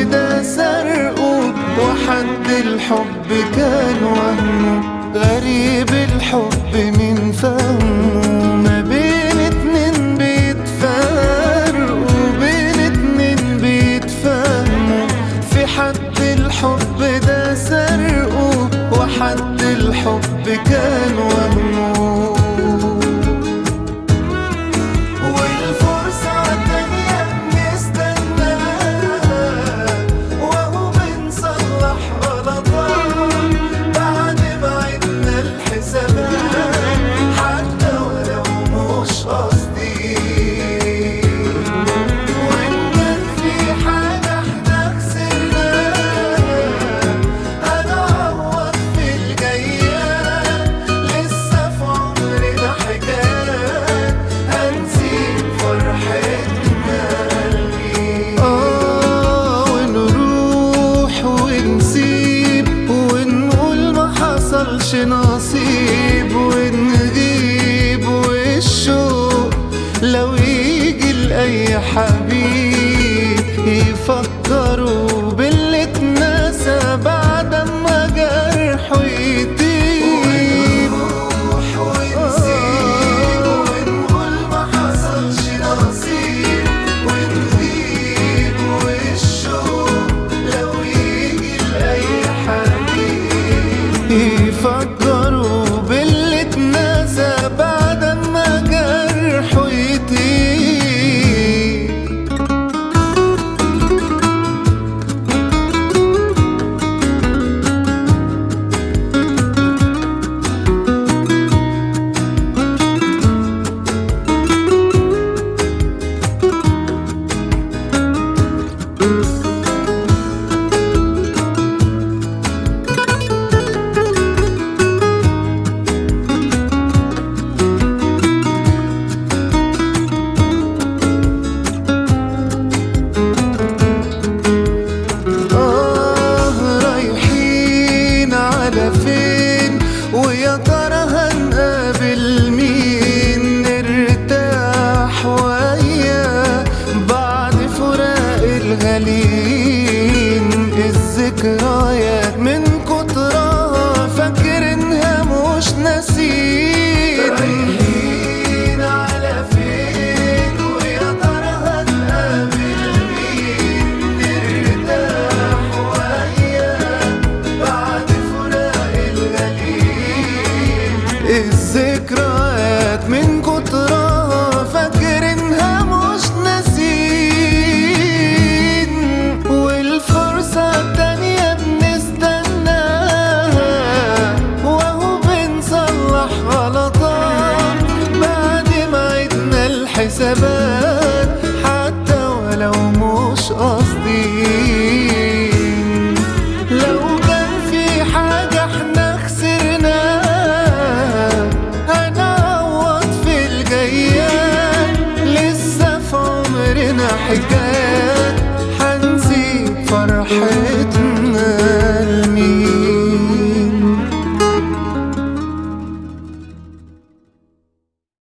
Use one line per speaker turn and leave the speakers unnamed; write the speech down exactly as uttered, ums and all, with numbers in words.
ده سرقه، وحد الحب كان وهمه. غريب الحب من فهمه، ما بين اتنين بيتفرقوا، بين اتنين بيتفهموا. في حد الحب ده سرقه، وحد الحب كان وهمه. نصيب ونغيب، والشوق لو يجي لأي حبيب يفكروا باللي اتنسى بعد ما جرحه يطيب. ونروح ونسيب ونقول ما حصلش نصيب، ونغيب والشوق لو يجي لأي حبيب يفكروا باللي اتنسى بعد ما جرحه يطيب. فين ويا ترى هنقابل مين؟ نرتاح وياه بعد فراق الغالين. الذكريات من كترها فاكرينها مش ناسين. رايحين على فين ويا ترى هنقابل مين؟ نرتاح وياه بعد الذكريات من كترها فاكرينها مش ناسين. والفرصة التانية بنستناها، وهو بنصلح غلطات بعد ما عدنا الحسابات، حتى ولو مش قاصدين. لو كان في حاجة احنا خسرناها هنعوض في الجايات، لسه في عمرنا حكاية.